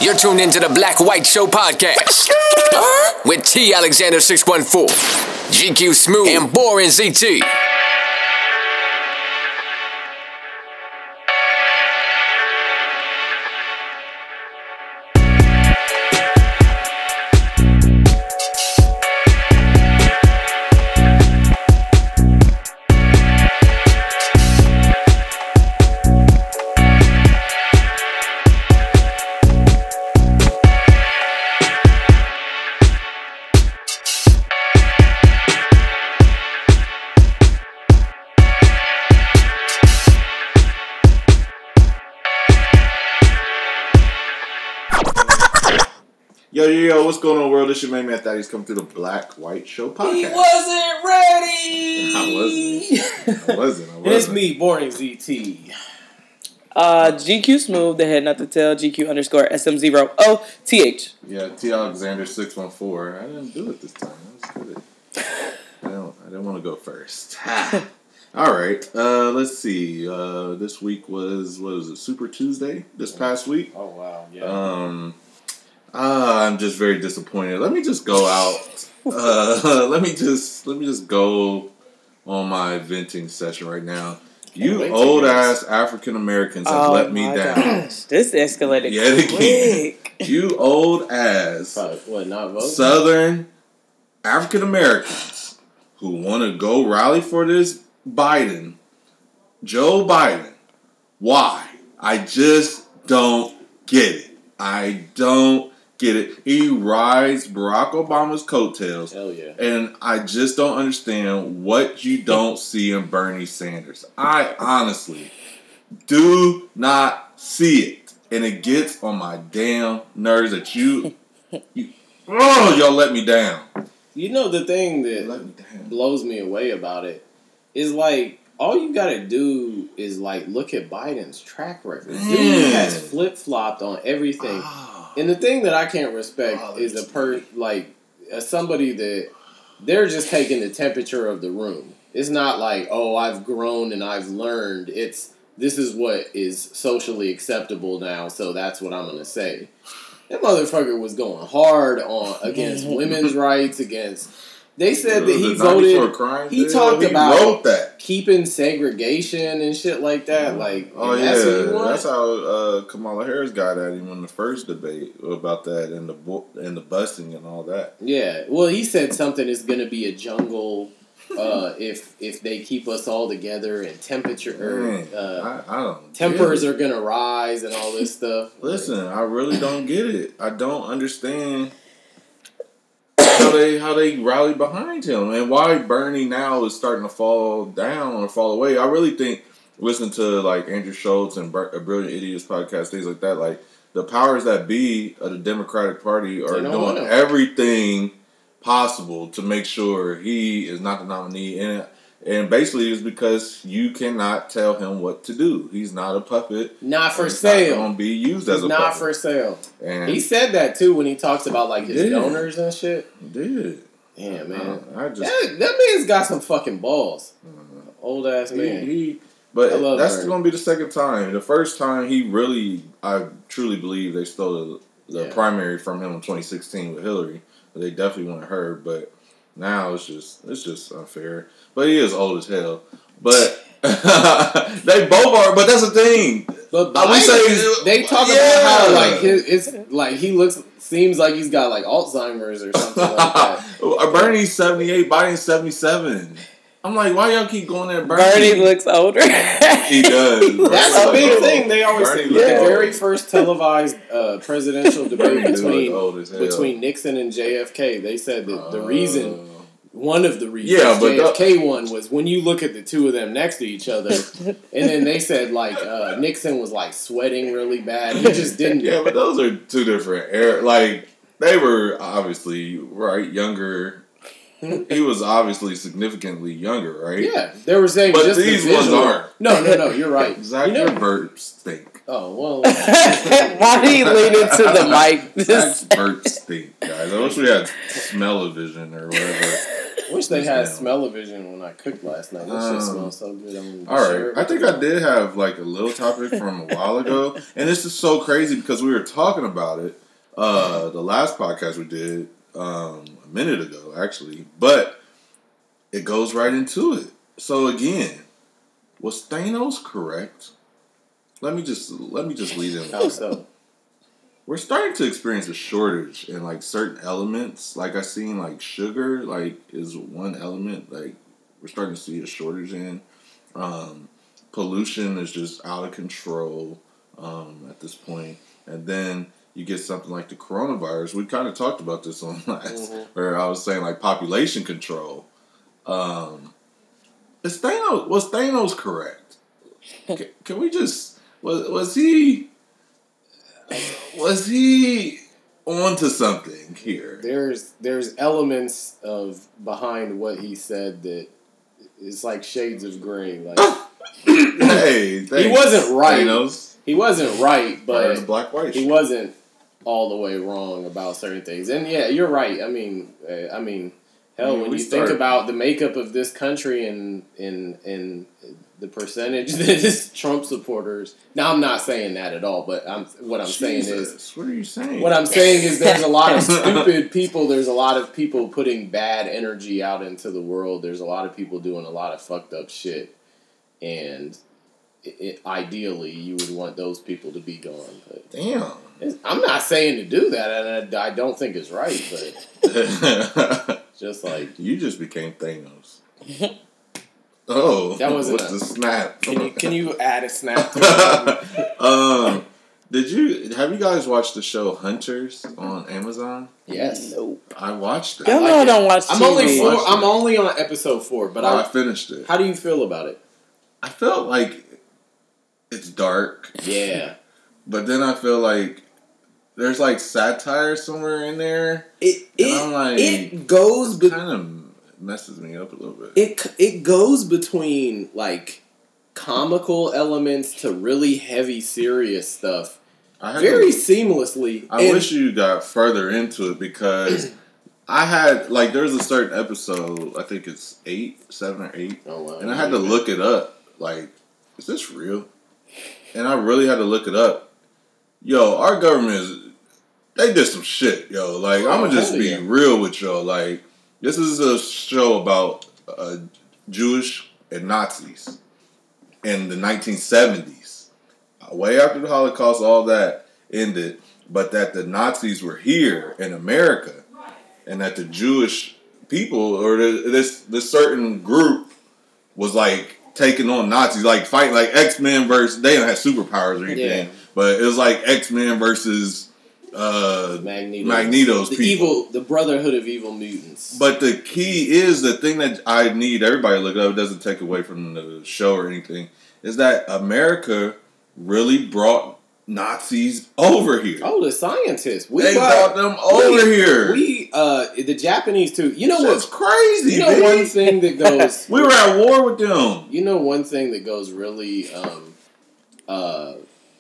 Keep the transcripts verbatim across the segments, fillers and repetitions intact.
You're tuned into the Black White Show podcast with T. Alexander six one four, G Q Smooth, and Boring Z T. Yo, yo, yo, what's going on, world? This your main man, Thaddeus, coming through the Black White Show podcast. He wasn't ready! I wasn't. I wasn't. I wasn't. And it's me, Boring Z T. Uh, G Q Smooth, the head not to tell, G Q underscore S M zero O T H. Yeah, T. Alexander six one four. I didn't do it this time. I was good. I don't. I didn't want to go first. All right. Uh, let's see. Uh, this week was, what was it, Super Tuesday this past week? Oh, wow. Yeah. Um... Uh, I'm just very disappointed. Let me just go out. Uh, let me just let me just go on my venting session right now. You old ass African Americans have oh let me my down. Gosh. This escalated Yet again. quick. You old ass what, not voting? Southern African Americans who want to go rally for this Biden, Joe Biden. Why? I just don't get it. I don't get it. He rides Barack Obama's coattails. Hell yeah. And I just don't understand what you don't see in Bernie Sanders. I honestly do not see it. And it gets on my damn nerves that you, you oh, y'all let me down. You know, the thing that Let me down. blows me away about it is like, all you gotta do is like look at Biden's track record. Dude Man. has flip flopped on everything. Oh. And the thing that I can't respect Oh, is a per like as somebody that they're just taking the temperature of the room. It's not like, oh, I've grown and I've learned. It's this is what is socially acceptable now, so that's what I'm gonna say. That motherfucker was going hard on against women's rights, against. They said that he voted. Crime He bill? talked he about wrote that. keeping segregation and shit like that. Like, Oh and yeah, that's, what you want? that's how uh, Kamala Harris got at him in the first debate about that and the bu- and the busing and all that. Yeah. Well, he said something is going to be a jungle uh, if if they keep us all together, and temperature Man, uh, I, I don't. tempers get it. are going to rise and all this stuff. Listen, I really don't get it. I don't understand how they how they rally behind him and why Bernie now is starting to fall down or fall away. I really think listen to like Andrew Schultz and Br- Brilliant Idiots podcast, things like that. Like the powers that be of the Democratic Party are They don't want doing him. everything possible to make sure he is not the nominee, and and basically it's because you cannot tell him what to do. He's not a puppet. Not for He's sale. Not going to be used as It's a not puppet. for sale. And He said that too when he talks about like his He did. donors and shit. he did. Damn, man. I, I just That, that man's got some fucking balls. Old ass he, man. he but I love that's Bernie. going to be the second time. The first time he really, I truly believe they stole the, the Yeah. primary from him in twenty sixteen with Hillary. They definitely wanted her, but now it's just it's just unfair. But he is old as hell. But they both are. But that's the thing. But I would Biden say- is- they talk yeah. about how like his, it's like he looks seems like he's got like Alzheimer's or something like that. Bernie's seventy-eight, Biden's seventy-seven. I'm like, why y'all keep going there, Bernie? Bernie looks older. He does. That's Bernie a big look thing old. they always Bernie say. look The old. very first televised uh, presidential debate Bernie do between look old as hell. between Nixon and J F K, they said that the Uh, reason, one of the reasons Yeah, but J F K won was when you look at the two of them next to each other, and then they said like uh, Nixon was like sweating really bad. He just didn't. Yeah, but those are two different era. Like they were obviously right younger. He was obviously significantly younger, right? Yeah, they were saying But just these the ones visual. aren't. No, no, no. You're right. Zach, you know, your burps stink. oh well. Why did he lean into the mic? Zach's burps stink, guys. I wish we had smell-o-vision or whatever. Wish they had Damn. smell-o-vision when I cooked last night. That shit Um, smells so good. I'm gonna All right, share it I with think you. I did have like a little topic from a while ago, and this is so crazy because we were talking about it uh, the last podcast we did um, a minute ago, actually, but it goes right into it. So again, was Thanos correct? Let me just let me just lead in. with How that. so? We're starting to experience a shortage in like certain elements. Like I seen like sugar, like is one element. Like we're starting to see a shortage in. Um, pollution is just out of control um, at this point. And then you get something like the coronavirus. We kind of talked about this on last, Mhm. where I was saying like population control. Um, is Thanos was Thanos correct? Can, can we just was was he? Was he onto something here? There's there's elements of behind what he said that it's like shades of gray. Like Hey, thanks, he wasn't right. Thanos. He wasn't right, But but black white. he wasn't all the way wrong about certain things. And yeah, you're right. I mean, uh, I mean, hell, I mean, when we you start- think about the makeup of this country and and and the percentage that is Trump supporters. Now, I'm not saying that at all, but I'm what I'm saying is Jesus, what are you saying? what I'm saying is there's a lot of stupid people. There's a lot of people putting bad energy out into the world. There's a lot of people doing a lot of fucked up shit, and it, it, ideally, you would want those people to be gone. But Damn. I'm not saying to do that, and I, I don't think it's right. But just like You just became Thanos. Oh, That wasn't what's a- the snap? can you can you add a snap? To it? um, did you have you guys watched the show Hunters on Amazon? Yes. Nope. I watched it. Y'all like know I it. don't watch T V. I'm only four, Watched I'm it. only on episode four, but I I. finished it. How do you feel about it? I felt like it's dark, Yeah. but then I feel like there's like satire somewhere in there. It And it I'm like, it goes It be- kind of messes me up a little bit. it it goes between like comical elements to really heavy serious stuff I had very to- seamlessly. I And wish you got further into it because I had like there's a certain episode. I think it's eight, seven or eight, Oh wow. and I had to look it up. Like, is this real? And I really had to look it up. Yo, our government is they did some shit, yo. Like, Oh, I'm gonna just hell be yeah. real with y'all. Like, this is a show about uh, Jewish and Nazis in the nineteen seventies. Way after the Holocaust, all that ended, but that the Nazis were here in America, and that the Jewish people or the, this this certain group was like taking on Nazis, like fighting like X-Men versus. They don't have superpowers or anything, Yeah. but it was like X-Men versus uh, Magneto. Magneto's the people. evil The Brotherhood of Evil Mutants. But the key is the thing that I need everybody to look up. It doesn't take away from the show or anything. Is that America really brought Nazis over here? Oh, the scientists. We they brought- brought them over we, here. We uh the Japanese too. You know That's what? crazy. You know man. one thing that goes. We were at war with them. You know one thing that goes really um, uh,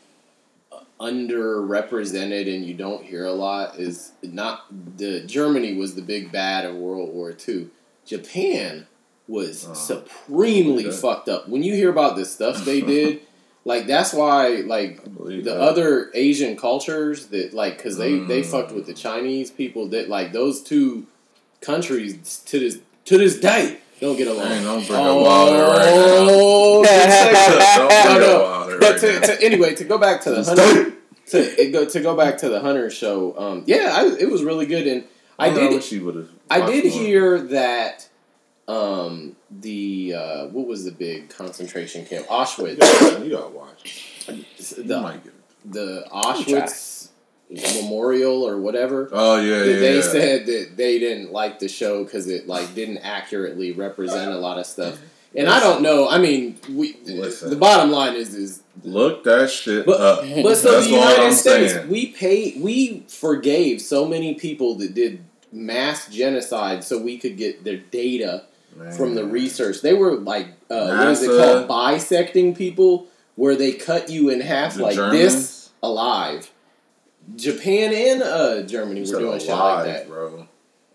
underrepresented and you don't hear a lot is not the Germany was the big bad of World War Two. Japan was Uh, supremely okay. fucked up. When you hear about the stuff they did, like that's why like believe the that. other Asian cultures that like because they they Mm. fucked with the Chinese people that like those two countries to this to this day don't get along. Hey, don't bring up Wilder right now. Oh, good segue. Don't No, bring no. up Wilder But right to, now. to, anyway, to go back to the hunter, to it go to go back to the hunter show. Um, yeah, I, it was really good, and I I did wish he would've I watched did more. hear that um, the uh, what was the big concentration camp Auschwitz. You gotta, you gotta watch. You The, might get it. the Auschwitz memorial or whatever. Oh yeah, that yeah. they yeah. said that they didn't like the show because it like didn't accurately represent a lot of stuff. And I don't know. I mean, we Listen. the bottom line is is Look that shit But- up. but so That's the all United I'm States saying. we pay we forgave so many people that did mass genocide so we could get their data from the Man. research. They were like uh, what is it NASA. called bisecting people where they cut you in half The like Germans? this alive. Japan and uh, Germany You were said doing shit alive, like that. bro.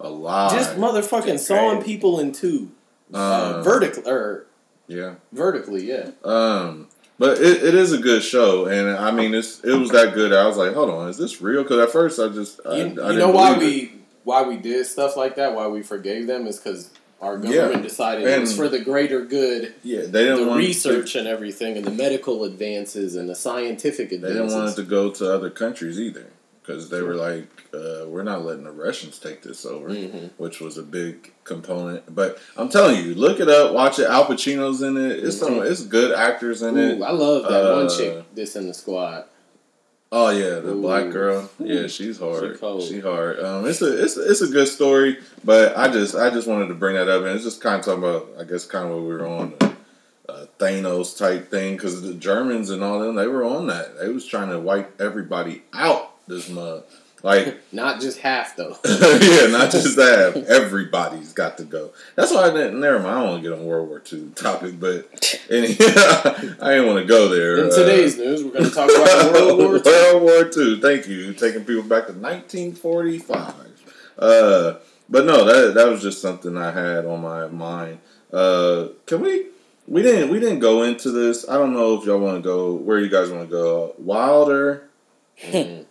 alive. Just motherfucking sawing people in two, uh, Um, vertically or yeah. vertically, yeah. Um, but it, it is a good show, and I mean, it's it was that good. I was like, hold on, is this real? Because at first, I just I, You, I you didn't know why believe it. we why we did stuff like that? Why we forgave them is because our government Yeah. decided it was And- for the greater good. Yeah, they didn't The want research To, and everything, and the medical advances and the scientific they advances. didn't want it to go to other countries either, because they were like, uh, we're not letting the Russians take this over, Mhm. which was a big component. But I'm telling you, look it up, watch it. Al Pacino's in it. It's some, Mhm. it's good actors in it. Ooh, I love that Uh, one chick that's in the squad. Oh yeah, the Ooh. black girl. Yeah, Ooh. she's hard. She cold. She hard. Um, it's a it's a, it's a good story, but I just I just wanted to bring that up, and it's just kind of talking about I guess kind of what we were on the uh, Thanos type thing, because the Germans and all them, they were on that. They was trying to wipe everybody out this month. Like Not just half though. yeah, not just that. Everybody's got to go. That's why I didn't. Never mind. I don't want to get on World War Two topic, but any, I didn't want to go there. In Uh, today's news, we're going to talk about World War Two. World War Two. Thank you, taking people back to nineteen forty-five. Uh, but no, that that was just something I had on my mind. Uh, can we? We didn't. We didn't go into this. I don't know if y'all want to go. Where you guys want to go? Wilder. Mhm.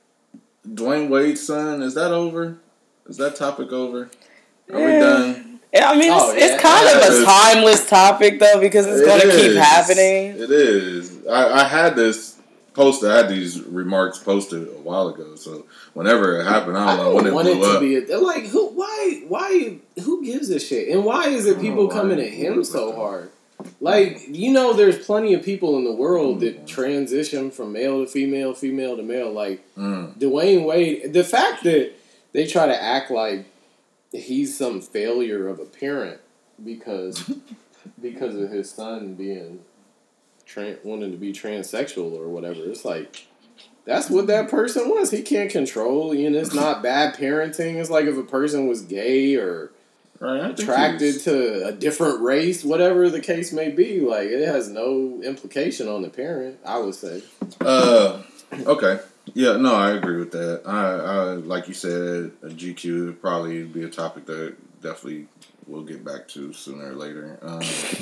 Dwayne Wade's son, is that over? Is that topic over? Are we Yeah. done? Yeah, I mean, Oh, it's, yeah. it's kind of Yes. a timeless topic, though, because it's It going to keep is. happening. It is. I, I had this posted, I had these remarks posted a while ago, so whenever it happened, I I don't know don't when it want it blew to up. be a, like who? Why? Why? Who gives a shit? And why is I it don't people know why coming it at him blew up so like that. hard? Like, you know, there's plenty of people in the world that Mm. transition from male to female, female to male. Like Mm. Dwayne Wade, the fact that they try to act like he's some failure of a parent because because of his son being tran wanting to be transsexual or whatever. It's like that's what that person was. He can't control. You know, it's not bad parenting. It's like if a person was gay or Right, I think attracted he was- to a different race, whatever the case may be. Like it has no implication on the parent. I would say. Uh, okay. Yeah, no, I agree with that. I, I like you said, a G Q would probably be a topic that definitely we'll get back to sooner or later. Um,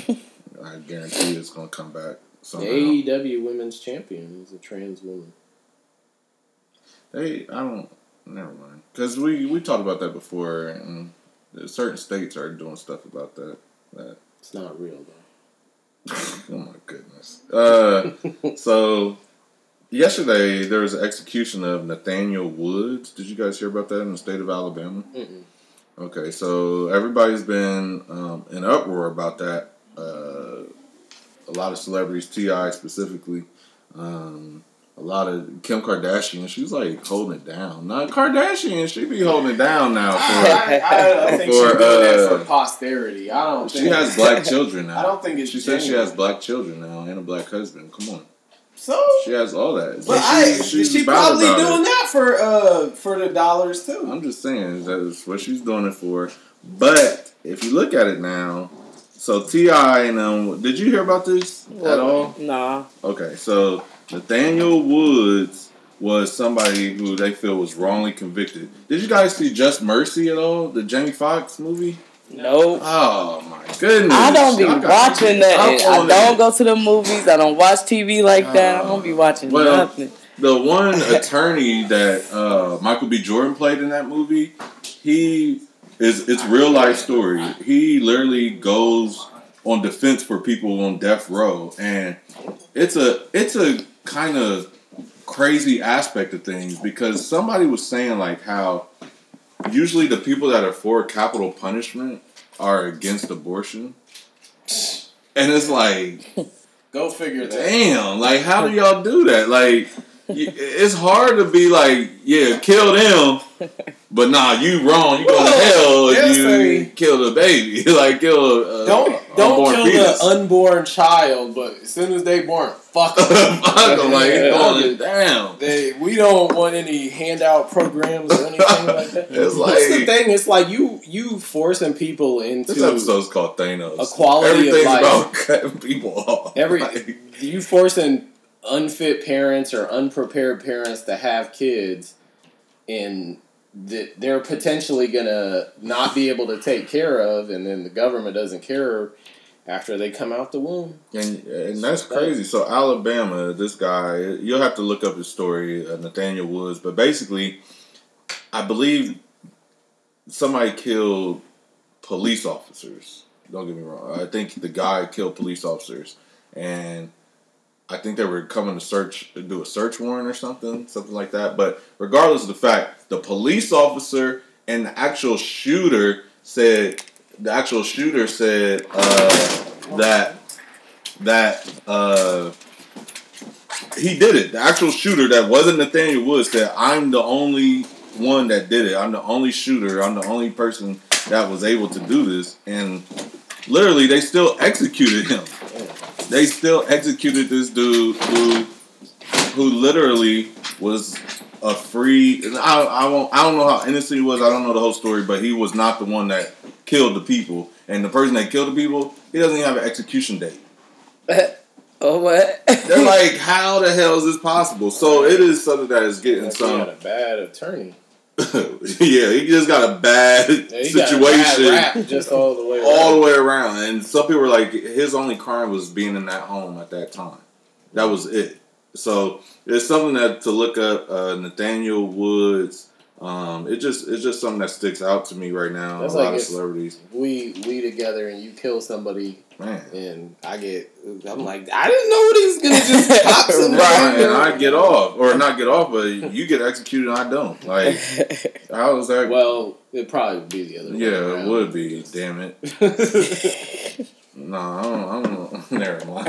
I guarantee it's going to come back somehow. The A E W Women's Champion is a trans woman. They, I don't, never mind. Because we, we talked about that before, and certain states are doing stuff about that. that It's not real though. oh my goodness. Uh, so, yesterday there was an execution of Nathaniel Woods. Did you guys hear about that in the state of Alabama? Mm-mm. Okay, so everybody's been um, in uproar about that. Uh, a lot of celebrities, T I specifically, um, a lot of Kim Kardashian. She's like holding it down. Not Kardashian. She be holding it down now. For, I, I, I think For, she's doing that uh, for posterity. I don't. she think has black children now. I don't think it's She says she genuine. has black children now and a black husband. Come on, So, she has all that. but She- I, she's she proud probably about it. doing that for uh for the dollars too. I'm just saying that's what she's doing it for. But if you look at it now, so T I and um, did you hear about this at all? Nah. Okay, so Nathaniel Woods was somebody who they feel was wrongly convicted. Did you guys see Just Mercy at all? The Jamie Foxx movie? Nope. Oh my goodness! I don't be Y'all gotta watching get up that. I on don't it. go to the movies. I don't watch T V like that. I don't be watching Well, nothing. The one attorney that uh, Michael B. Jordan played in that movie, he is it's real life story. He literally goes on defense for people on death row, and it's a it's a kind of crazy aspect of things because somebody was saying like how usually the people that are for capital punishment are against abortion, and it's like. Go figure that. Damn, like how do y'all do that? Like, y- it's hard to be like, yeah, kill them, but nah, you wrong. You go to hell They'll if you say- kill the baby, like kill a Don't a don't unborn kill fetus. the unborn child, but as soon as they born, fuck them. Fuck 'em, like it's going down. They, we don't want any handout programs or anything like that. It's That's the like thing. It's like you you forcing people into this episode's called Thanos. Equality of Everything's life. about cutting people off. every Like, you forcing unfit parents or unprepared parents to have kids, and that they're potentially gonna not be able to take care of, and then the government doesn't care after they come out the womb. And and that's crazy. So Alabama, this guy, you'll have to look up his story, uh, Nathaniel Woods. But basically, I believe somebody killed police officers. Don't get me wrong. I think the guy killed police officers, and I think they were coming to search, do a search warrant or something, something like that. But regardless of the fact, the police officer and the actual shooter said, the actual shooter said uh, that that uh, he did it. The actual shooter that wasn't Nathaniel Woods said, "I'm the only one that did it. I'm the only shooter. I'm the only person that was able to do this." And literally, they still executed him. They still executed this dude who, who literally was a free. I I won't. I don't know how innocent he was. I don't know the whole story, but he was not the one that killed the people. And the person that killed the people, he doesn't even have an execution date. Oh, what? They're like, how the hell is this possible? So it is something that is getting Like some. he had a bad attorney. Yeah, he just got a bad Yeah, he situation. got a bad rap just all the way around. all the way around. And some people were like, his only crime was being in that home at that time. That was it. So it's something that to look up. Uh, Nathaniel Woods. Um, it just it's just something that sticks out to me right now. That's a like lot of if celebrities. We we together and you kill somebody, Man. and I get. I'm like, I didn't know he was gonna just pop somebody. Right, and I get off, or not get off, but you get executed and I don't. Like, how is that? Well, it probably would be the other way Yeah, around. it would be. Damn it. No, I don't. I don't. Never mind.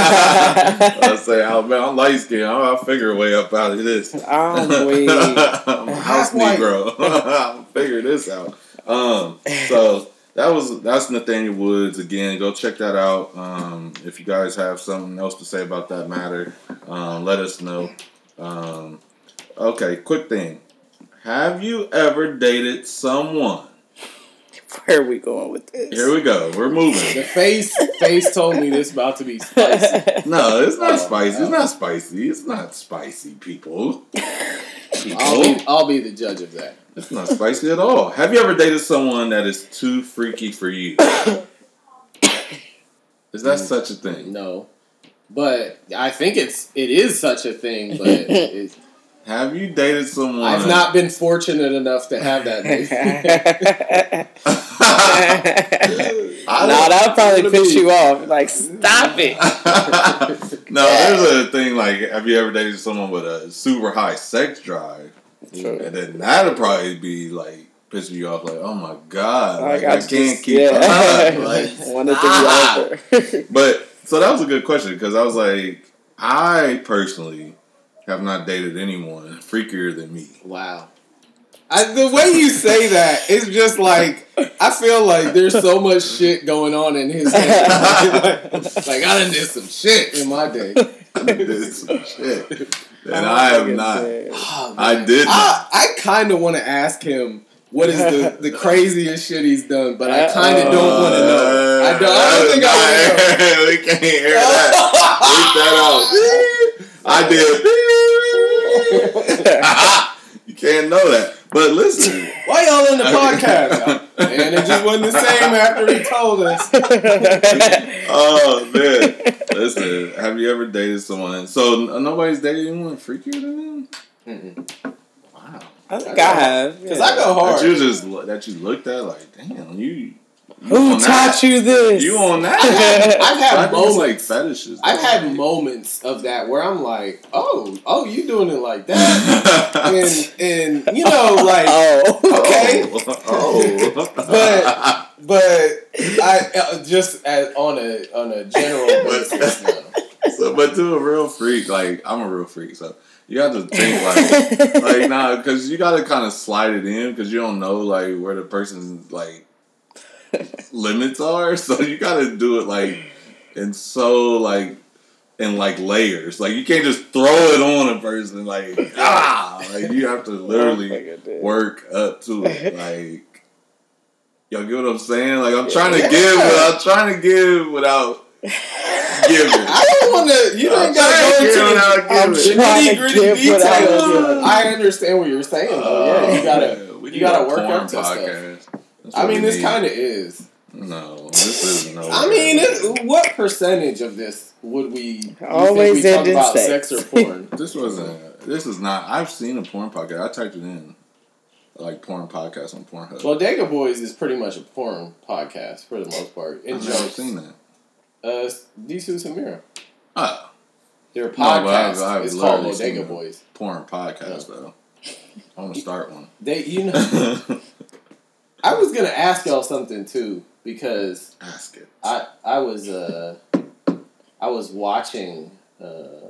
I say, Alabama, I'm light skinned. I'll, I'll figure a way up out of this. I'm weak. I'm a house Half white. Negro. I'll figure this out. Um, so that was that's Nathaniel Woods again. Go check that out. Um, if you guys have something else to say about that matter, um, let us know. Um, okay, quick thing. Have you ever dated someone? Where are we going with this? Here we go. We're moving. The face face told me this about to be spicy. No, it's not Oh, spicy. no. It's not spicy. It's not spicy, people. people. I'll be I'll be the judge of that. It's not spicy at all. Have you ever dated someone that is too freaky for you? Is that such a thing? No, but I think it's it is such a thing. But it, Have you dated someone? I've not been fortunate enough to have that. I No, don't- that'll probably What piss do you you off. Like, stop it. No, there's a thing like, have you ever dated someone with a super high sex drive? True. And then that'll probably be like pissing you off. Like, oh my god, like, Like, I, I can't just- keep yeah. up. Like, Wanted to ah. be over. But so that was a good question because I was like, I personally have not dated anyone freakier than me. Wow. I, the way you say that, it's just like, I feel like there's so much shit going on in his head. like, like, I done did some shit in my day. I did some shit, and I have not. Oh, I did. Not. I, I kind of want to ask him what is the, the craziest shit he's done, but I kind of don't want to know. I don't, I don't think I want to know. We can't hear that. Leave that out. I did. You can't know that. But listen. Why y'all in the podcast? And it just wasn't the same after he told us. Oh, man. Listen, have you ever dated someone? So, nobody's dated anyone freakier than them? Mm-mm. Wow. I think I have. Because I go hard. That you just that you looked at like, damn, you. you Who on taught that? you this? You on that? I've had I think it's moments. like fetishes. I've had moments of that where I'm like, oh, oh, you doing it like that, and and you know, like, Oh, okay, Oh. but but I uh, just as, on a on a general basis, no. So, but to a real freak, like I'm a real freak, so you have to think like, like nah, because you got to kind of slide it in because you don't know like where the person's like limits are, so you got to do it like in so like in like layers. Like you can't just throw it on a person like ah, like you have to literally work up to it. Like y'all get what I'm saying? Like I'm trying to Yeah. give, but I'm trying to give without giving. I don't want to. You I'm don't got to trying go to into give the, without I'm giving. the trying nitty to gritty give without details. giving. I understand what you're saying, though. Yeah, you gotta. we We You gotta a work porn up to stuff. podcast. That's I what mean, we this need. kind of is. No, this is no. I mean, it, what percentage of this would we you Always think we talk ending about sex. sex or porn? This wasn't. This is not. I've seen a porn podcast. I typed it in, like porn podcast on Pornhub. Bodega Boys is pretty much a porn podcast for the most part. In I've never jokes. seen that. Uh, Disu Samira. Oh, Their No, but I've- podcast I've is called literally seen Bodega it. Boys. porn podcast though. I want to start one. They, you know, I was gonna ask y'all something too because Ask it. I I was uh I was watching uh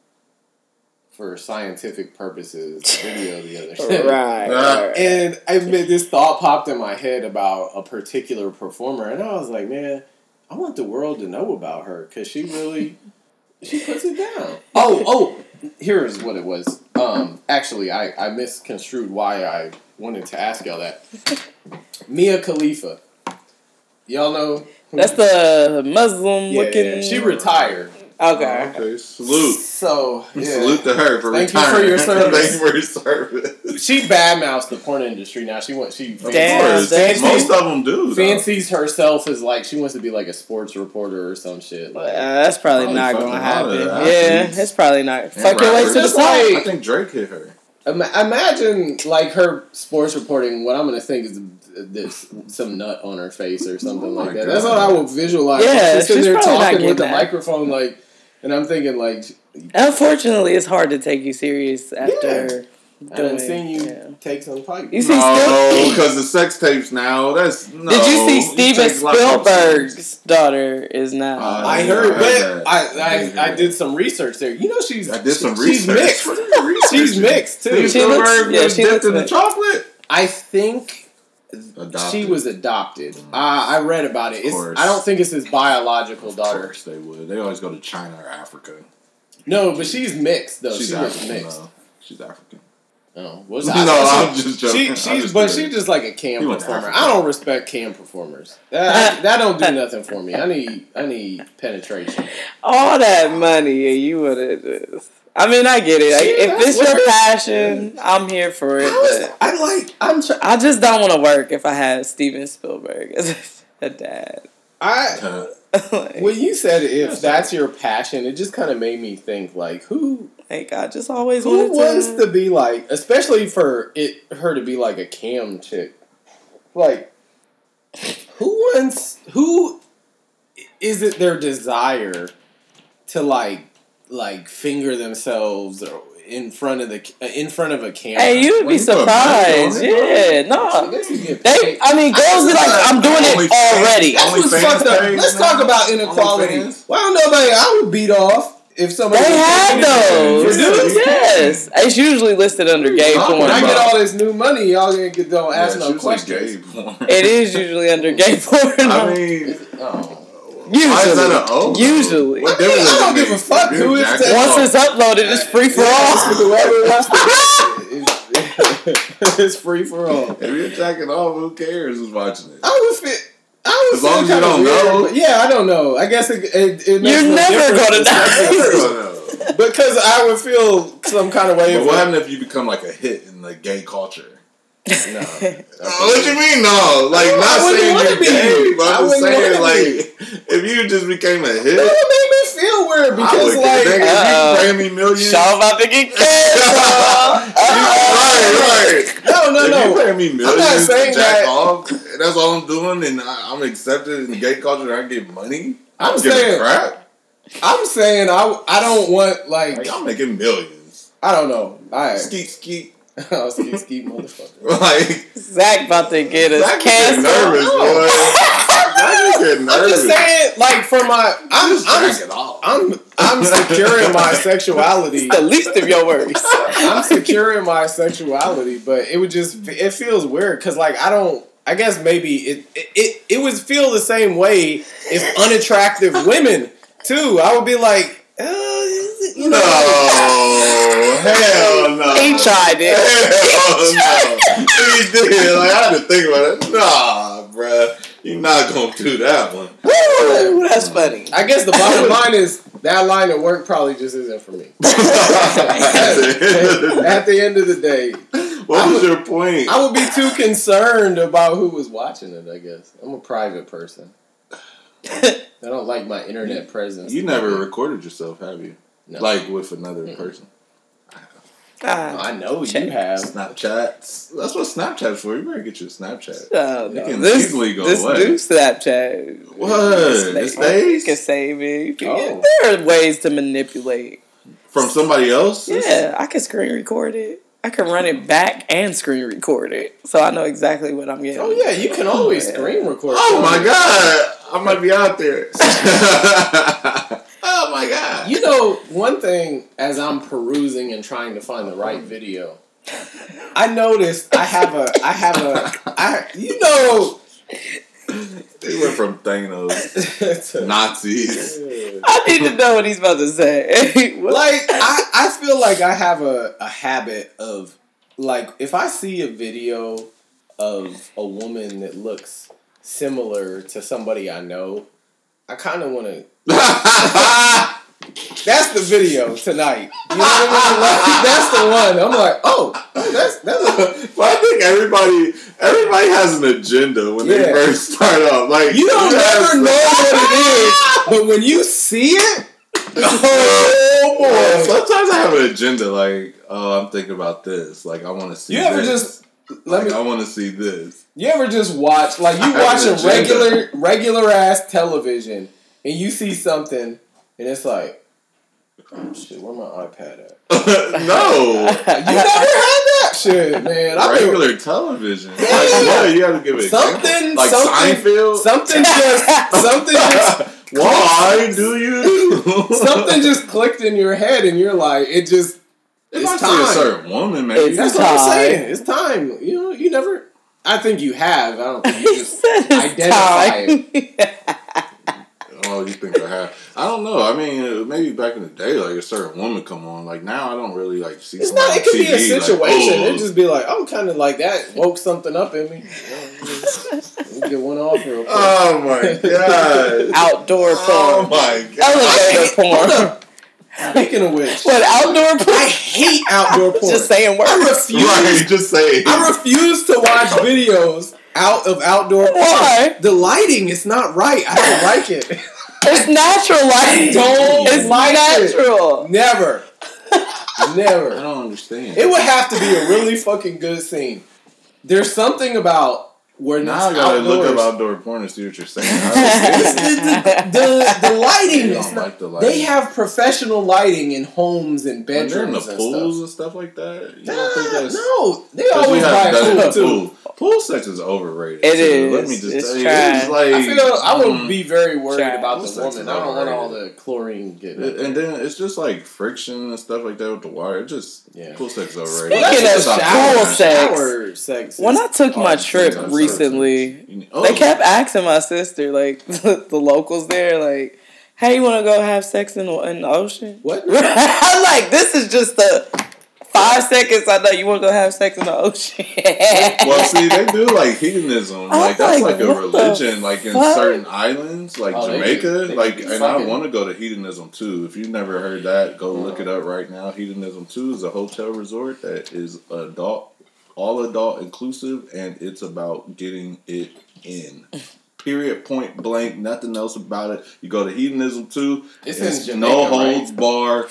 for scientific purposes a video the other day. Right. right. And I admit this thought popped in my head about a particular performer, and I was like, man, I want the world to know about her because she really she puts it down. Oh, oh, here's what it was. Um, actually, I I misconstrued why I wanted to ask y'all that. Mia Khalifa, y'all know who- That's the Muslim yeah, looking. yeah, she retired. Okay. Okay, salute. So yeah. Salute to her for Thank you retiring. for your service. Thank you for your service. She badmouths the porn industry now. She went. She Of Damn, course, damn. most of them do. though. fancies herself as like she wants to be like a sports reporter or some shit. Uh, Like, that's probably, Probably not fucking going to a lot happen. of Yeah, athletes. it's probably not. And Fuck your way rappers. to the Just side. like- I think Drake hit her. Ima- imagine like her sports reporting. What I'm gonna think is this some nut on her face or something Oh like my that. God. That's what I would visualize. Yeah, she's sitting she's there probably not talking with the getting that. microphone, like, and I'm thinking like, Unfortunately, it's hard to take you serious after I doing. haven't seen you yeah. take some pipe. You see No, Steve- because the sex tapes now. That's no. Did you see Steven take life so serious. Spielberg's daughter is now? Uh, I yeah, heard, I but heard that. I, I heard I, I that. did some research there. You know, she's I did some she's research. mixed. What is the research? She's mixed too. Steve She looks- Spielberg yeah, was she dipped looks in the mixed. chocolate. I think Adopted. she was adopted. Uh, I read about it. It's, course. I don't think it's his biological Of daughter. course they would. They always go to China or Africa. No, but she's mixed though. She's she looks African. mixed. though. She's African. Oh, what's No, I- I'm just joking. She, I'm she's, just but kidding. she's just like a cam He went to performer. Africa. I don't respect cam performers. That, that don't do nothing for me. I need, I need penetration. All that money, and you would have. I mean, I get it. Like, See, if that's it's what your it- passion, I'm here for it. How is- But I like. I'm. Try- I just don't want to work if I had Steven Spielberg as a dad. I. Uh, like, When you said if Yes, that's your passion, it just kind of made me think like who like, I just always who wanted wants to. to be like, especially for it her to be like a cam chick, like who wants who is it their desire to like like finger themselves or in front of the in front of a camera? Hey, you'd Well, be you put a bag surprised. on it, Yeah, I no. guess you get They, paid. I mean, girls be like, I'm doing Only it already. That's what's OnlyFans fucked up. page Let's now? talk about inequality. OnlyFans? Well, I don't know, buddy. I would beat off if somebody. They was have taking it those. for dudes. Yes. It's usually listed under gay talking porn. When I about? get all this new money, y'all gonna get don't ask yeah, no she was like questions. gay porn. It is usually under gay porn. I mean, Oh. why is that an O? though? Usually. What I mean, difference I does don't it give a make? fuck If who you it's jack to- off- Once it's uploaded, it's free for Yeah, all. whoever wants to. It's free for all. If you're jacking off, who cares who's watching it? I would fit. I would As long feel as you kinda don't weird, know. but yeah, I don't know. I guess it. it, it makes You're no never difference gonna to know. sex Oh, offenders. no. Because I would feel some kind of way. But if what it- happened if you become like a hit in the gay culture? No. Oh, what you mean no? Like No, I not wouldn't saying wanna you're be. gay, but I I'm just wouldn't saying wanna like if you just became a hit, It made me feel weird I because would like nigga, uh-oh. if you pay me millions. Shaw about to get canceled. Right, right. no, no, If no. you pay me not millions saying to jack that- off, and that's all I'm doing, and I, I'm accepted in the gay culture, and I get money. I I'm don't give a saying- crap. I'm saying I, I don't want like, Like I'm making millions. I don't know. I Skeet skeet. oh, ski ski motherfucker. Like Zach about to get us Zach getting canceled. nervous, boy. Zach getting nervous. I'm just saying, like for my, I'm Just I'm jack it off. I'm I'm secure in my sexuality. The least of your worries. I'm secure in my sexuality, but it would just it feels weird because like I don't. I guess maybe it it it, it would feel the same way if unattractive women too. I would be like, uh, you know. No, hell no. He tried it. Hell no. He did. Like, I had to think about it. Nah, bruh. You're not going to do that one. Woo, that's funny. I guess the bottom line is that line of work probably just isn't for me. At the end of the day. At the end of the day, What I was would, your point? I would be too concerned about who was watching it, I guess. I'm a private person. I don't like my internet presence. You never recorded yourself, have you? No. Like with another Mm-mm. person. Ah, I know check. you have. Snapchat. That's what Snapchat's for. You better get your Snapchat. Oh, You no. can This, easily go this away. new Snapchat. What? It It stays? can save me. Oh. There are ways to manipulate. From somebody else? Yeah, I can screen record it. I can run it back and screen record it. So I know exactly what I'm getting. Oh, yeah, you can always Yeah. screen record. Oh my god! I might be out there. Oh my god! You know, one thing as I'm perusing and trying to find the right video, I noticed I have a, I have a, I, you know, They went from Thanos, to- Nazis. I need to know what he's about to say. What? like I, I feel like I have a, a habit of like if I see a video of a woman that looks similar to somebody I know, I kind of want to. That's the video tonight. You know what I mean? Like, that's the one. I'm like, oh, oh that's that's. But I think everybody everybody has an agenda when they Yeah. first start off. Like You don't have never some- know what it is, but when you see it, oh Yeah, boy! sometimes I have an agenda. Like, oh, I'm thinking about this. Like, I want to see. You ever this. just let Like, me? I want to see this. You ever just watch like you I have watch an a agenda. regular regular ass television and you see something and it's like, oh shit, where my iPad at? No. You never had that shit, man. I mean, Regular television. Like, Yeah. what? You have to give it something, like something, Seinfeld. something just, something just, Why do you? something just clicked in your head and you're like, it just. If It's I see a time. certain woman, maybe. It's That's what I'm time. saying. It's time. You know, you never. I think you have. I don't think you He just said it's identify it. time. Oh, you think I have? I don't know. I mean, uh, maybe back in the day, like a certain woman come on. Like now, I don't really like see. It's somebody not. It on could be a T V, like, situation. oh. It'd just be like, I'm kind of like that. Woke something up in me. You know, just- let me get one off real quick. Oh my god! Outdoor Oh porn. my god! Elevator porn. Speaking of which, What, outdoor porn? I hate outdoor porn. Just saying words. I refuse. Right, just say. I refuse to watch videos out of outdoor porn. Why? The lighting is not right. I don't like it. It's natural light. Don't It's like it. natural. Never. I Never. don't understand. It would have to be a really fucking good scene. There's something about where now I it's gotta outdoors. look up outdoor porn and see what you're saying. I the, the, the lighting. don't Is not, like the lighting. they have professional lighting in homes and When they're in bedrooms the and pools stuff. and stuff like that. You Nah, don't think that's no, they 'cause we always have buy a done pool the too. pool. Pool sex is overrated. It too. is. Let me just It's tell you, trash. it's like I feel I would mm. be very worried Trash. about Pool the sex woman. is I don't want all overrated. the chlorine getting. It- and then it's just like friction and stuff like that with the wire. It just Yeah. pool sex is overrated. Speaking That's of just pool not- sex, Shower sex. When I took my Oh, trip Jesus. recently, Oh. they kept asking my sister, like the locals there, like, "Hey, you want to go have sex in the, in the ocean?" What? I'm like, "This is just the five seconds. I know you want to go have sex in the ocean." Well, see, they do like hedonism. I'm Like that's like, like a what the religion. Like in fuck? certain islands, like Oh, they Jamaica. do- they like, do and I fucking- want to go to hedonism too. If you've never heard that, go look it up right now. Hedonism two is a hotel resort that is adult, all adult inclusive, and it's about getting it in. Period. Point blank. Nothing else about it. You go to hedonism two. It's It's in no Jamaica, right? holds bar.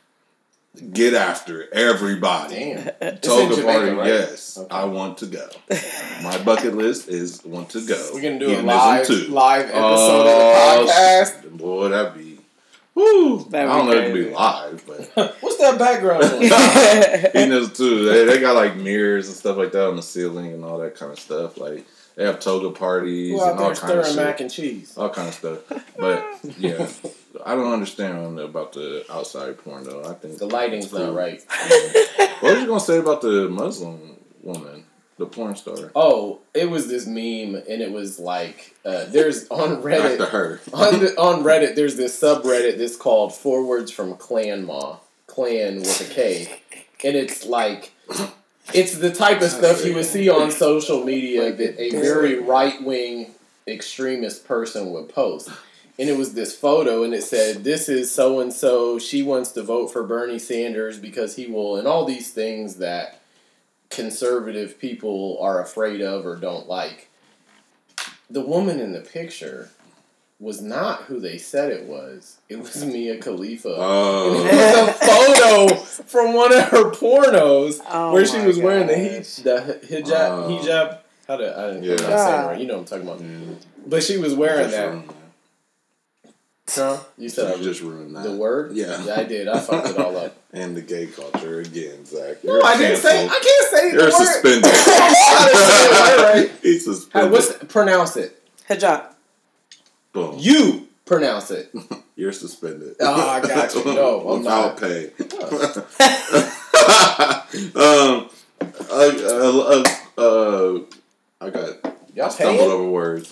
Get after it, everybody. Damn. It's in Toga Jamaica, party, right? yes. Okay. I want to go. My bucket list is want to go. We're gonna do a Hedonism live two. live episode Oh, of the podcast. sh- Boy, that'd be. Woo. That'd I don't be know if it'd be crazy. live, but What's that background noise? Hedonism two. They, they got like mirrors and stuff like that on the ceiling and all that kind of stuff. Like they have toga parties Who out and all there kind of stirring shit. mac and cheese? All kind of stuff. But yeah, I don't understand about the outside porn though. I think The lighting's it's cool. not right. What was you gonna say about the Muslim woman, the porn star? Oh, it was this meme, and it was like, uh, there's on After Reddit, her. on, the, on Reddit, there's this subreddit that's called Forwards from Clanma, Clan with a K, and it's like, it's the type of stuff you would see on social media that a very right-wing extremist person would post. And it was this photo, and it said, "This is so and so. She wants to vote for Bernie Sanders because he will," and all these things that conservative people are afraid of or don't like. The woman in the picture was not who they said it was. It was Mia Khalifa. Oh. And it was a photo from one of her pornos Oh where she my was wearing the, hij- gosh. the hijab. Oh. hijab. How did I didn't Yeah. I'm not saying it right. You know what I'm talking about. Yeah. But she was wearing Just that. ruined Huh? You said I You just ruined that. the word? Yeah. Yeah, I did. I fucked it all up. And the gay culture again, Zach. No, I didn't say. I can't say You're the word. suspended. I didn't say the word right. He's Hey, suspended. what's pronounce it? Hijab. Boom. You pronounce it. You're suspended. Oh, I got you. No, I'm Without not. pay. um, uh, uh, uh, I got Y'all stumbled paying? over words.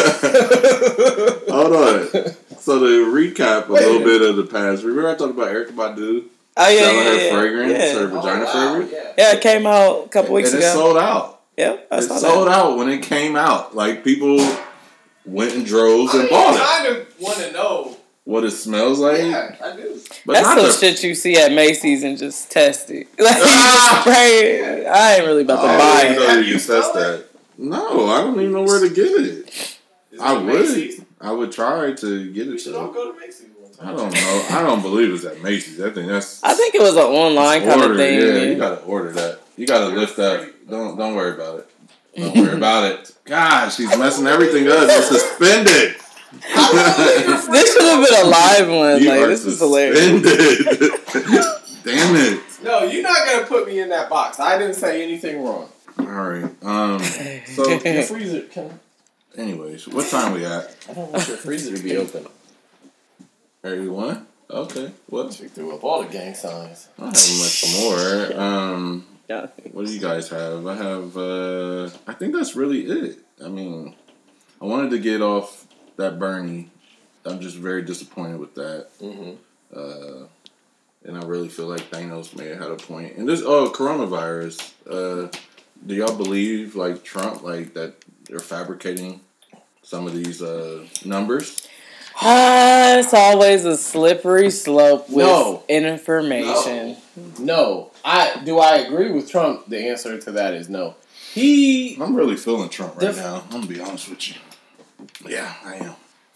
Hold on. So to recap a Wait a little minute. bit of the past, remember I talked about Erykah Badu Oh yeah, selling yeah, her yeah. fragrance, Yeah. her vagina Oh, wow, fragrance? yeah. Yeah, it came out a couple weeks and it ago. sold out. Yep, I It saw sold that. out when it came out. Like people went in droves I and bought it. kind of want to know. What it smells like? Yeah, I do. But That's not some the shit you see at Macy's and just test it. Like you Ah! just spray it. I ain't really about to Oh, buy you it. know Have you you can test smelled that. No, I don't even know where to get it. Is it I at would. Macy's? I would try to get We it should to. all go to Macy's one time. I don't know. I don't believe it's at Macy's. I think that's. I think it was an online kind order. of thing. Yeah, Yeah. you gotta order that. You gotta lift that. Don't don't worry about it. Don't worry about it. God, she's messing everything up. You're suspended. This should have been a live one. You Like are this is hilarious. suspended. Damn it. No, you're not gonna put me in that box. I didn't say anything wrong. All right. Um. So, Your freezer can. anyways, what time we at? I don't want your freezer to be open. Thirty-one. Okay. What? She threw up all the gang signs. I have much more. Um. Yeah. What do you guys have? I have. uh I think that's really it. I mean, I wanted to get off that Bernie. I'm just very disappointed with that. Mm-hmm. Uh, and I really feel like Thanos may have had a point. And this, oh, coronavirus. Uh, do y'all believe, like, Trump, like, that they're fabricating some of these uh, numbers? Ah, it's always a slippery slope with No. information. No, I do. I agree with Trump. The answer to that is no. He I'm really feeling Trump right Def- now. I'm going to be honest with you. Yeah, I am.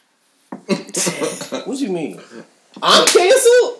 What you mean? I'm canceled?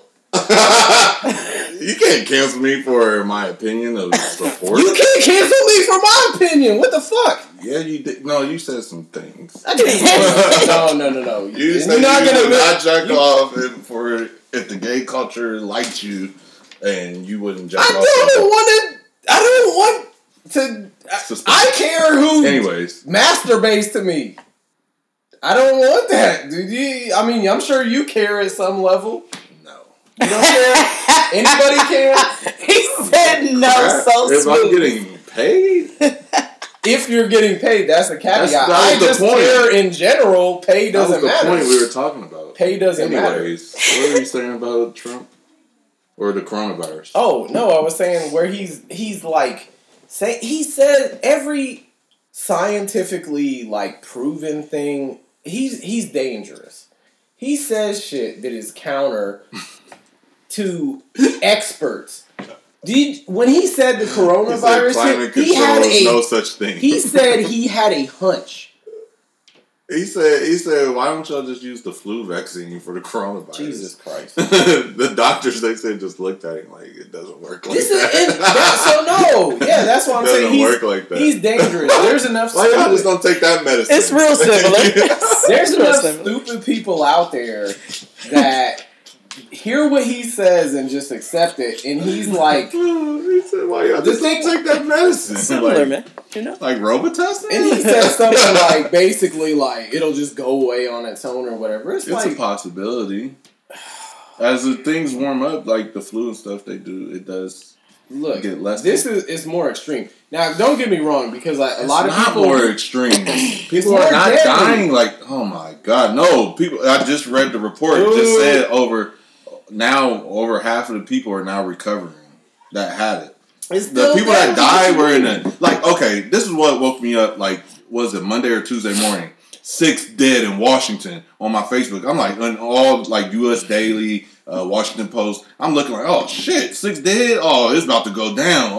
You can't cancel me for my opinion of support. You can't cancel me for my opinion. What the fuck? Yeah, you did. No, you said some things. I didn't. no, no, no, no. You You're said not you gonna would not jack you- off and for if the gay culture liked you and you wouldn't jack I off. don't want to. I don't want to. I, Suspend. I care who Anyways, masturbates to me. I don't want that, dude. You, I mean, I'm sure you care at some level. no. You don't care. Anybody care? He said no so if I'm smooth. getting paid, If you're getting paid, that's a caveat. That's- that was I the just point. care in general. Pay that was doesn't the matter. point we were talking about. Pay doesn't matter. Anyways, what were you saying about Trump or the coronavirus? Oh no, I was saying where he's he's like say he said every scientifically like proven thing. He's he's dangerous. He says shit that is counter to experts. Did when he said the He said coronavirus climate hit, he control had is a no such thing. he said he had a hunch. He said, he said, why don't y'all just use the flu vaccine for the coronavirus? Jesus Christ. The doctors, they said, just looked at him like, it doesn't work like This is that. and that, so no, yeah, that's what I'm It doesn't saying. He's, work like that. he's dangerous. There's enough. Why y'all stupid- just don't take that medicine? It's real similar. There's It's real enough similar. stupid people out there that hear what he says and just accept it, and he's like, He said, why y'all The just don't thing- take that medicine? Similar, like, man. You know? Like Robitussin? and he said something like, basically, like it'll just go away on its own or whatever. It's, It's like, a possibility. As the things warm up, like the flu and stuff, they do, it does look, get less. this is it's more extreme. Now, don't get me wrong, because like, a It's lot of not people. more extreme. People more are not deadly. dying like, oh my god, no. People, I just read the report. It just Ooh. said over, now over half of the people are now recovering that had it. It's The still people that deadly. died were in a, like, okay, this is what woke me up, like, was it Monday or Tuesday morning? Six dead in Washington on my Facebook. I'm like, on all, like, U S Daily, uh, Washington Post. I'm looking like, oh, shit, six dead? Oh, it's about to go down. Oh,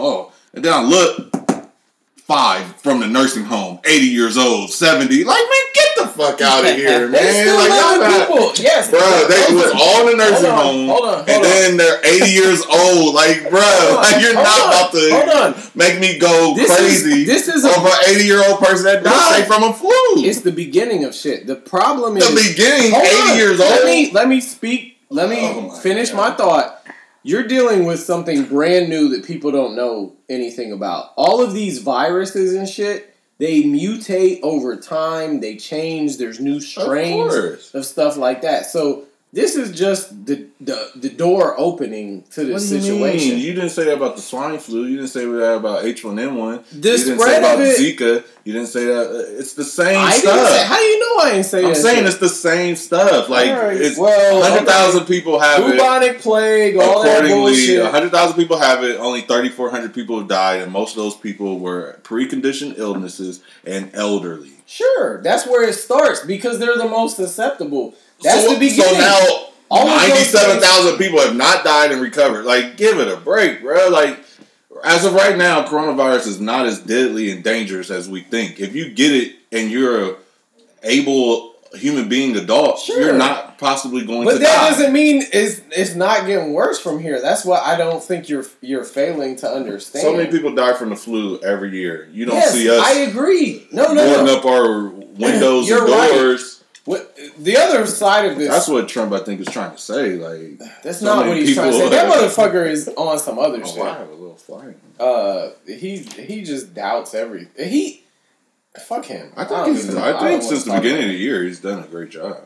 And then I look, five from the nursing home, eighty years old, seventy. Like, man, get the fuck out of here, man. They still like, living y'all not, people. Yes, bro. They was all in the nursing hold on, home, hold on, hold and on. then they're eighty years old. Like, bro, like you're hold not on, about to hold on. make me go This crazy. Is, this is a, over an eighty year old person that died from a flu. It's the beginning of shit. The problem the is beginning. hold eighty on. years old. Let me let me speak. Let me Oh my finish God. my thought. You're dealing with something brand new that people don't know anything about. All of these viruses and shit, they mutate over time. They change. There's new strains course. of stuff like that. So this is just the the, the door opening to the What do you situation. mean? You didn't say that about the swine flu. You didn't say that about H one N one. The you didn't say spread about of it- Zika. You didn't say that. uh, It's the same I stuff. didn't say, how do you know I ain't say I'm that saying shit? it's the same stuff. Like, All right, it's well, one hundred thousand okay. people have it. Bubonic plague, all that Accordingly, bullshit. one hundred thousand people have it. Only thirty-four hundred people have died, and most of those people were preconditioned illnesses and elderly. Sure, that's where it starts because they're the most susceptible. That's so, the beginning. So now, All of those ninety-seven thousand things- people have not died and recovered. Like, give it a break, bro. Like, as of right now, coronavirus is not as deadly and dangerous as we think. If you get it and you're a able human being adult, Sure. you're not possibly going But to that die. doesn't mean it's it's not getting worse from here. That's what I don't think you're you're failing to understand. So many people die from the flu every year. You don't yes, see us I agree. No, no, boarding no. up our windows You're and right. doors. What, the other side of this. That's what Trump, I think, is trying to say. Like, That's so not many what he's trying to say. people- That motherfucker is on some other oh, shit. wow, a little flying. Uh, he he just doubts everything. He fuck him. I think don't he's. even- I don't think wanna since the talk beginning about of the year, he's done a great job.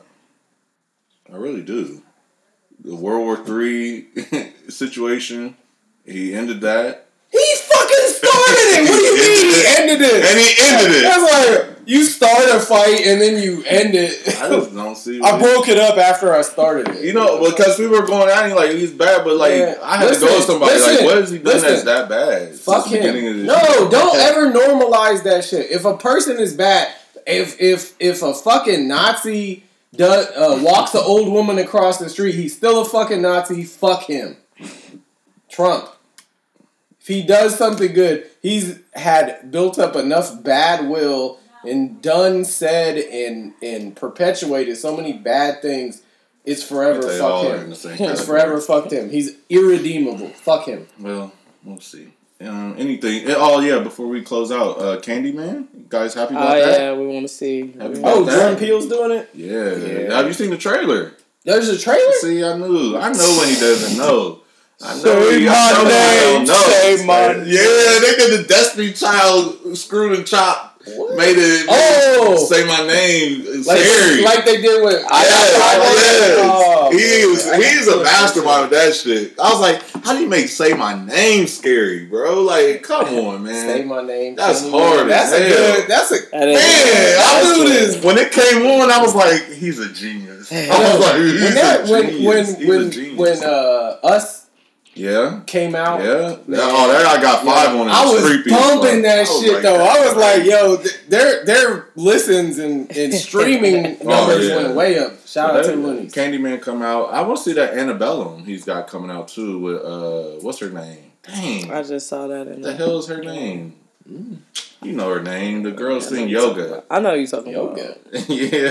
I really do. The World War Three situation, he ended that, He fucking started it. What do you mean he ended it? and he ended it. That's like you start a fight and then you end it. I just don't see. I what- broke it up after I started it. You know, because people were going at him like he's bad, but like Yeah. I had Listen, to go to somebody listen, like, what has he done that's listen. that bad? Fuck since the beginning of him. this No, year? don't ever normalize that shit. If a person is bad, if if if a fucking Nazi does, uh, walks an old woman across the street, he's still a fucking Nazi. Fuck him. Trump. If he does something good, he's had built up enough bad will and done, said, and and perpetuated so many bad things. It's forever They fuck all are him. in the same It's category. forever fucked him. He's irredeemable. Fuck him. Well, we'll see. Um, anything? Oh yeah, before we close out, uh, Candyman. You guys happy about Oh that? yeah, we want to see. Happy We about Oh, that? Jordan Peele's doing it? Yeah. Yeah. Have you seen the trailer? There's a trailer? See, I knew. I know when he doesn't know. I know. Say he, my I know when name, he don't know. say my Yeah, they did the Destiny Child screwed and chopped. What? Made it. Oh! Say my name. It's Like, scary. like they did with. Yeah, yes. Oh, he is man. he's a mastermind of that shit. I was like, how do you make say my name scary, bro? Like, come on, man. Say my name. That's Kenny. hard That's as a hell. good. That's a. That is- Man, I That's knew a- this. When it came on, I was like, he's a genius. I was like, he's When that a when genius. when He's a when genius. when uh us yeah. came out. Yeah. Man. Oh, that I got five Yeah. on it. I It's was creepy as bumping fuck. that I was shit like, though. I that's was like, crazy. yo, th- their their listens and, and streaming numbers yeah. went way up. Shout out to the Loonies. Candyman come out. I want to see that Annabellum he's got coming out too with uh what's her name? Dang. I just saw that in What the there. hell is her name? You know her name. The girl Yeah, I sing know what you're yoga. I know you talking Yoga. about.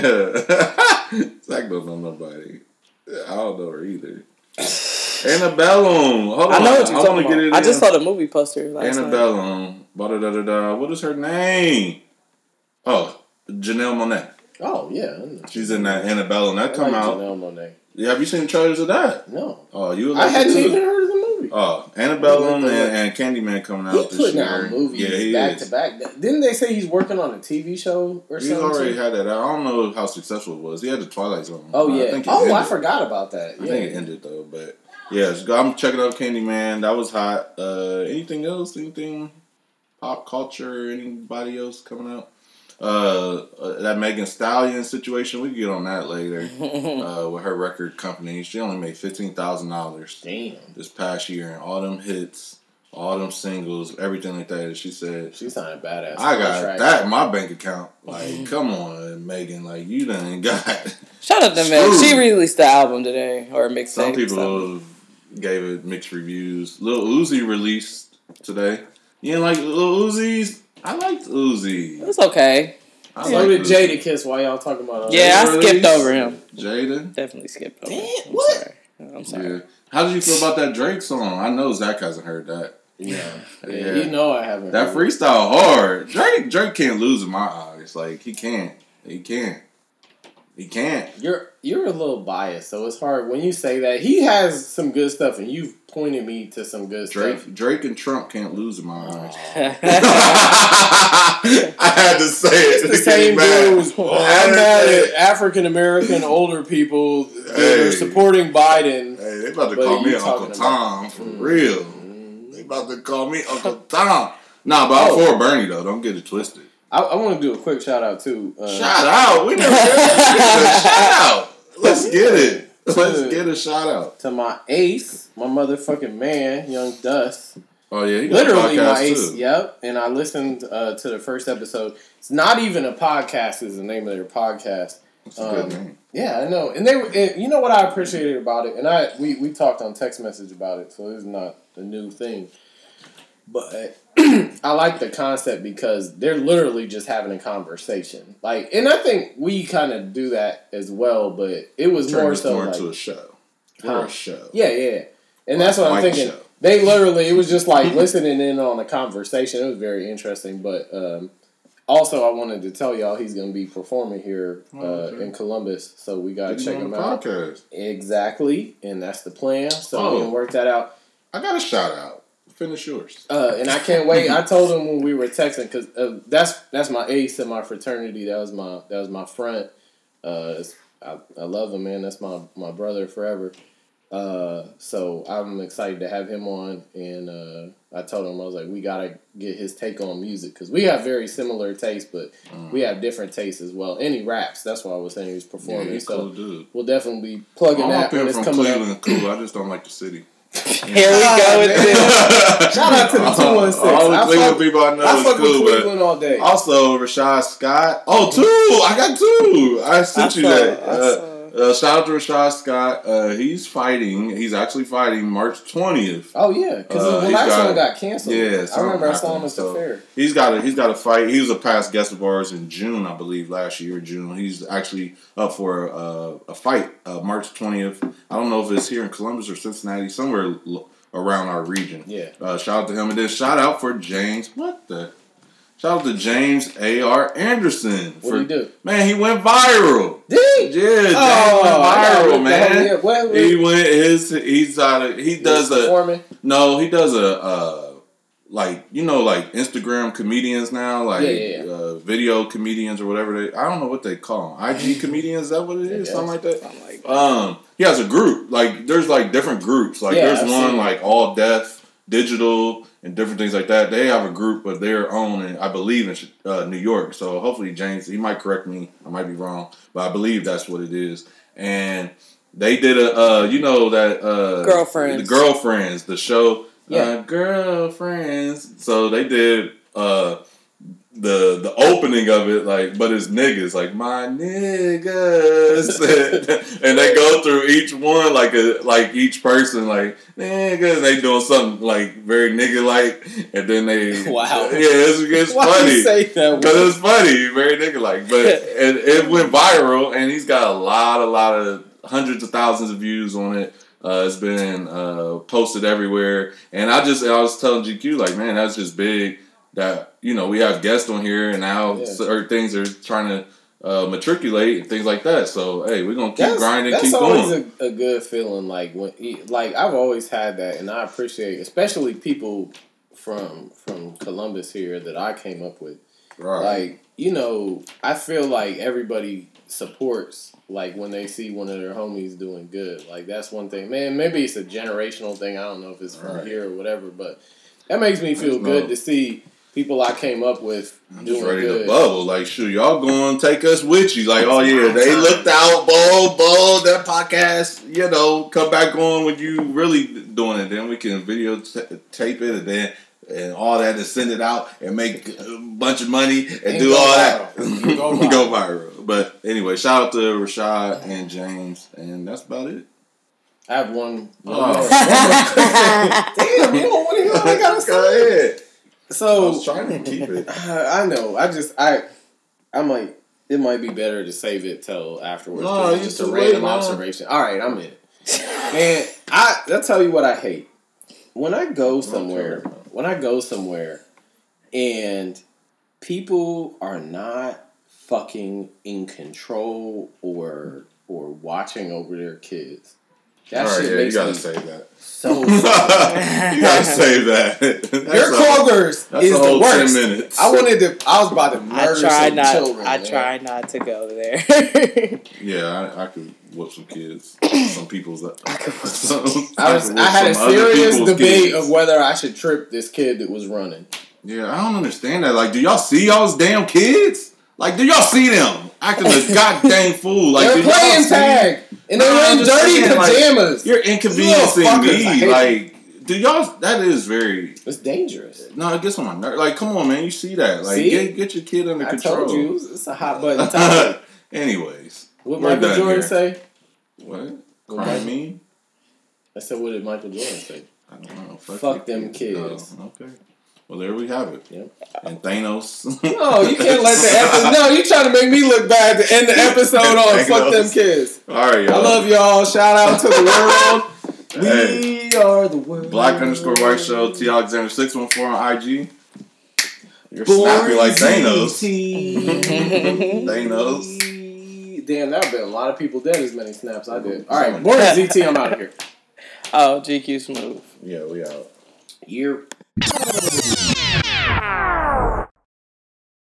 Yeah. Zach don't know nobody. I don't know her either. Annabellum. Hold on. I know what I you're wanna talking get about. it I just in. saw the movie poster last night. Annabellum. Ba-da-da-da-da. What is her name? Oh, Janelle Monáe. Oh yeah. I know. She's in that Annabellum. That I come like out. Janelle Monáe. Yeah, have you seen the trailers of that? No, Oh, you would I like hadn't it too. even heard of the movie. Oh, Annabellum Look, and, look. and Candyman coming He out this putting year. out movies yeah, he back is. to back. Didn't they say he's working on a T V show or He's something? already too? had that. I don't know how successful it was. He had the Twilight Zone. Oh I yeah. think it Oh, I ended. forgot about that. I Yeah. think it ended though, but yeah, so I'm checking out Candyman. That was hot. Uh, anything else? Anything pop culture? Anybody else coming out? Uh, uh, that Megan Stallion situation. We can get on that later. uh, with her record company, she only made fifteen thousand dollars Damn. this past year, and all them hits, all them singles, everything like that. She said, She signed a badass. I got contract. that in my bank account. Like, come on, Megan. Like, you done got. Shout out to Meg. Screwed. She released the album today or a mixtape. Some something. people gave it mixed reviews. Lil Uzi released today. You didn't like Lil Uzi's? I liked Uzi. It's okay. I So like did Uzi. Jadakiss while y'all talking about all Yeah, I Jada skipped release? over him. Jada? Definitely skipped over Damn, him. I'm what? sorry. I'm sorry. Yeah. How did you feel about that Drake song? I know Zach hasn't heard that. Yeah. Yeah, Yeah. you know I haven't. That heard it. freestyle hard. Drake Drake can't lose in my eyes. Like he can't. He can't. He can't. You're you're a little biased, so it's hard when you say that. He has some good stuff, and you've pointed me to some good Drake stuff. Drake and Trump can't lose in my eyes. Oh. I had to say it. The same dudes. I I'm had to mad say at it. African American older people that Hey. are supporting Biden. Hey, they about to But call me you Uncle talking Tom about- for Mm. real. They about to call me Uncle Tom. Nah, but I'm Oh. for Bernie though. Don't get it twisted. I, I want to do a quick shout out too. Uh, Shout out. We never get a shout out. Let's get it. Let's get a shout out. to my ace, my motherfucking man, Young Dust. Oh yeah, he got Literally a podcast my ace. too. Yep. And I listened uh, to the first episode. It's not even a podcast. Is the name of their podcast. That's a good Um, name. Yeah, I know. And they, were- and you know what I appreciated about it, and I we, we talked on text message about it, so it's not a new thing. But I like the concept because they're literally just having a conversation. Like, and I think we kind of do that as well, but it was Turn more this so more like, into a show. We're Huh? a show. yeah, yeah. And that's what I'm White thinking. show. They literally, it was just like listening in on a conversation. It was very interesting, but um, also I wanted to tell y'all he's going to be performing here uh, Oh, okay. in Columbus, so we got to Get check him on him the out. podcast. Exactly, and that's the plan. So Oh. we can work that out. I got a shout out. Finish yours. Uh, and I can't wait. I told him when we were texting because uh, that's that's my ace in my fraternity. That was my that was my friend. Uh, it's- I, I love him, man. That's my my brother forever. Uh, so I'm excited to have him on. And uh, I told him I was like, we gotta get his take on music because we have very similar tastes, but Mm. we have different tastes as well. And he raps. That's why I was saying he was Yeah, performing. he's so cool dude. we'll definitely be plugging All my that when people it's from coming up. Cleveland cool. I just don't like the city. Here we go with this. Shout out to the two one six. All the I Cleveland fuck- people I know I is fuck with cool, but Cleveland all day. also Rashad Scott. Oh, two! I got two. I sent I you saw- that. I Uh, saw. uh, shout out to Rashad Scott. Uh, he's fighting. He's actually fighting March twentieth. Oh yeah, because Uh, the he's last got- one got canceled. Yeah, I something remember I saw him happened, at the so- fair. He's got a he's got a fight. He was a past guest of ours in June, I believe, last year June. He's actually up for uh, a fight uh, March twentieth. I don't know if it's here in Columbus or Cincinnati, somewhere l- around our region. Yeah. Uh, shout out to him, and then shout out for James. What the? Shout out to James A R Anderson. What for, did he do? Man, he went viral. Did Yeah, he? James Oh, went I gotta viral, look that man. up. What- what- He went his. He's out of. He does He's a. performing? No, he does a uh, like you know like Instagram comedians now, like Yeah, yeah, yeah. Uh, video comedians or whatever they. I don't know what they call them. I G comedians. Is that what it is? Yeah. Something like that. Something like that. Um, he has a group. Like there's like different groups. Like Yeah, there's I've one seen it. like all deaf, digital, and different things like that. They have a group of their own, and I believe in uh, New York. So hopefully James, he might correct me. I might be wrong, but I believe that's what it is. And they did a, uh, you know that uh, Girlfriends. the girlfriends, the show, Yeah. uh, girlfriends. So they did uh, the the opening of it, like, but it's niggas, like my niggas, and they go through each one, like a like each person, like niggas. They doing something like very nigga like, and then they Wow. yeah, it's, it's Why funny. you say that? Because it's funny, very nigga like. But it, it went viral, and he's got a lot, a lot of hundreds of thousands of views on it. Uh, it's been uh, posted everywhere, and I just I was telling G Q like, man, that's just big. That you know we have guests on here, and now Yeah. certain things are trying to uh, matriculate and things like that. So hey, we're gonna keep That's, grinding, that's keep always going. a, a good feeling. Like when, like I've always had that, and I appreciate, especially people from from Columbus here that I came up with. Right. Like, you know, I feel like everybody supports, like, when they see one of their homies doing good. Like, that's one thing. Man, maybe it's a generational thing. I don't know if it's from Right. here or whatever, but that makes me feel There's good no- to see people I came up with I'm doing just ready good. to bubble. Like, shoot, y'all going to take us with you. Like, oh, yeah, they looked out, bold, bold, that podcast, you know, come back on when you really doing it. Then we can video t- tape it and then and all that and send it out and make a bunch of money and, And do go all that. viral. Go Go viral. viral. But anyway, shout out to Rashad and James, and that's about it. I have one. one Oh. more. Damn, you don't want to hear what I gotta say. Go ahead. So I was trying to keep it. I know. I just I I'm like it might be better to save it till afterwards. No, 'cause it's it's just a too random late, man. observation. All right, I'm in. Man, I I'll tell you what I hate. When I go somewhere, when I go somewhere, and people are not fucking in control or or watching over their kids. That All right, shit yeah, you makes gotta me save that. so You gotta save that. That's Your a- Kroger's that's is a the whole worst. ten minutes. I wanted to. I was about to I murder try some not. children. I man. try not to go there. Yeah, I, I could whoop some kids. Some people's. I, could whoop I was. I had a serious debate of whether I should trip this kid that was running. Yeah, I don't understand that. Like, do y'all see y'all's damn kids? Like, do y'all see them acting a goddamn fool? Like, They're do y'all playing see- tag and No, they're I'm in just dirty saying, like, pajamas. You're inconveniencing Little fuckers, I hate me. Like, do y'all? That is very. It's dangerous. No, it gets on my nerve. Like, come on, man. You see that? Like, See? get get your kid under I control. told you it's a hot button topic. Anyways, What we're Michael done Jordan here. say? What? What Cry Michael- me? I said, what did Michael Jordan say? I don't know. Fuck, Fuck your them kids. Oh, okay. Well, there we have it. Yep. And Thanos. No, you can't let the episode. No, you trying to make me look bad to end the episode on fuck them kids. All right, y'all. I love y'all. Shout out to the world. Hey. We are the world. Black underscore white show. T Alexander six one four on I G. You're snappy like Thanos. Thanos. Damn, that would been a lot of people dead as many snaps I did. All right, Boris Z T, I'm out of here. Oh, G Q Smooth. Yeah, we out. Year.